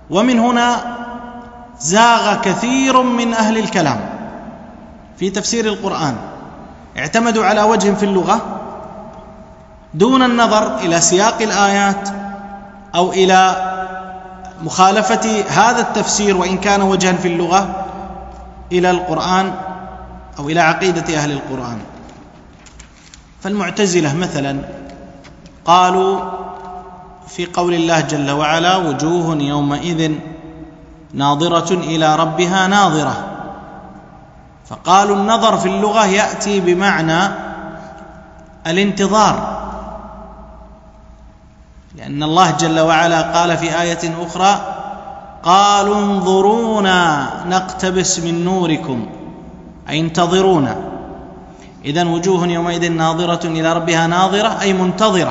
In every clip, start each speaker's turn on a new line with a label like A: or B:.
A: ومن هنا زاغ كثير من أهل الكلام في تفسير القرآن، اعتمدوا على وجه في اللغة دون النظر إلى سياق الآيات أو إلى مخالفة هذا التفسير وإن كان وجها في اللغة إلى القرآن أو إلى عقيدة أهل القرآن. فالمعتزلة مثلا قالوا في قول الله جل وعلا: وجوه يومئذ ناظرة إلى ربها ناظرة، فقالوا النظر في اللغة يأتي بمعنى الانتظار، لأن الله جل وعلا قال في آية أخرى: قالوا انظرونا نقتبس من نوركم، أي انتظرونا. إذن وجوه يومئذ ناظرة إلى ربها ناظرة أي منتظرة.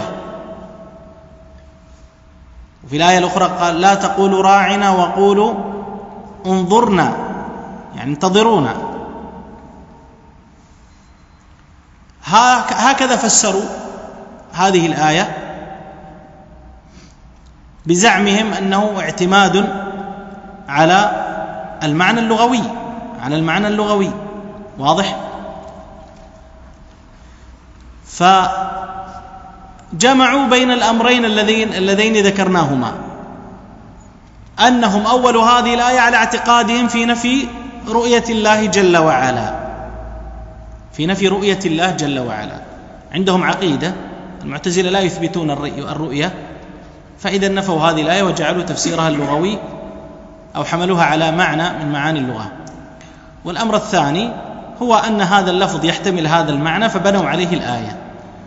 A: وفي الآية الأخرى قال: لا تقولوا راعنا وقولوا انظرنا، يعني انتظرونا. هكذا فسروا هذه الآية بزعمهم أنه اعتماد على المعنى اللغوي، واضح؟ فجمعوا بين الأمرين اللذين ذكرناهما، أنهم أول هذه الآية على اعتقادهم في نفي رؤية الله جل وعلا، عندهم عقيدة. المعتزلة لا يثبتون الرؤية، فإذا نفوا هذه الآية وجعلوا تفسيرها اللغوي أو حملوها على معنى من معاني اللغة. والأمر الثاني هو أن هذا اللفظ يحتمل هذا المعنى فبنوا عليه الآية.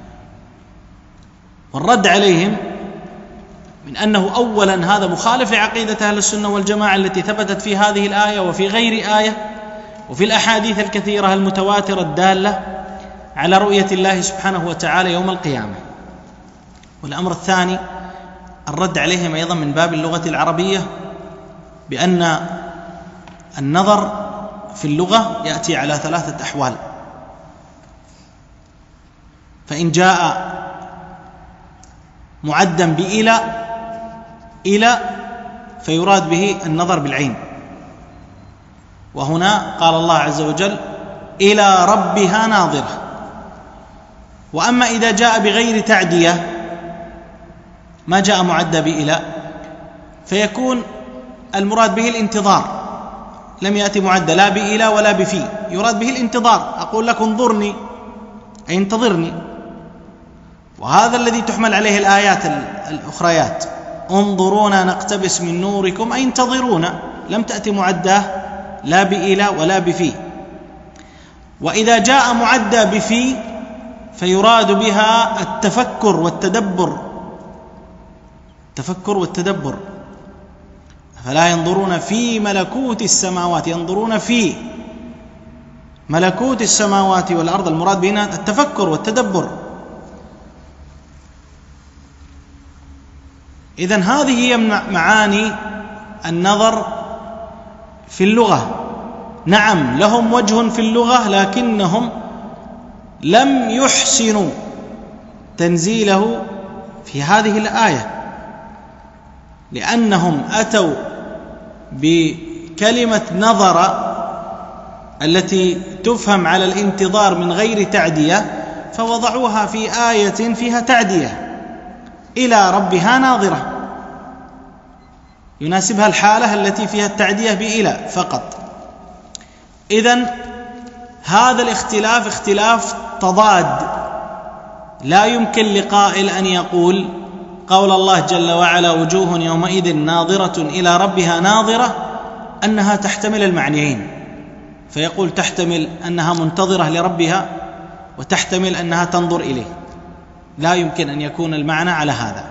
A: والرد عليهم من أنه أولا هذا مخالف لعقيدة أهل السنة والجماعة التي ثبتت في هذه الآية وفي غير آية وفي الأحاديث الكثيرة المتواترة الدالة على رؤية الله سبحانه وتعالى يوم القيامة. والأمر الثاني الرد عليهم أيضا من باب اللغة العربية بأن النظر في اللغة يأتي على 3 أحوال. فإن جاء معدا إلى فيراد به النظر بالعين، وهنا قال الله عز وجل: إلى ربها ناظرة. وأما إذا جاء بغير تعدية، ما جاء معدى بإلى، فيكون المراد به الانتظار، لم يأتي معدى لا بإلى ولا بفي، يراد به الانتظار. أقول لك انظرني أي انتظرني، وهذا الذي تحمل عليه الآيات الأخريات: انظرونا نقتبس من نوركم أي انتظرونا، لم تأتي معدى لا بإلى ولا بفي. وإذا جاء معدى بفي فيراد بها التفكر والتدبر. فلا ينظرون في ملكوت السماوات، ينظرون في ملكوت السماوات والأرض، المراد بهنا التفكر والتدبر. إذن هذه هي معاني النظر في اللغة. نعم لهم وجه في اللغة، لكنهم لم يحسنوا تنزيله في هذه الآية، لأنهم أتوا بكلمة نظر التي تفهم على الانتظار من غير تعدية، فوضعوها في آية فيها تعدية: إلى ربها ناظرة، يناسبها الحالة التي فيها التعدية بإلى فقط. إذن هذا الاختلاف اختلاف تضاد، لا يمكن لقائل أن يقول قول الله جل وعلا: وجوه يومئذ ناظرة إلى ربها ناظرة أنها تحتمل المعنيين، فيقول تحتمل أنها منتظرة لربها وتحتمل أنها تنظر إليه. لا يمكن أن يكون المعنى على هذا.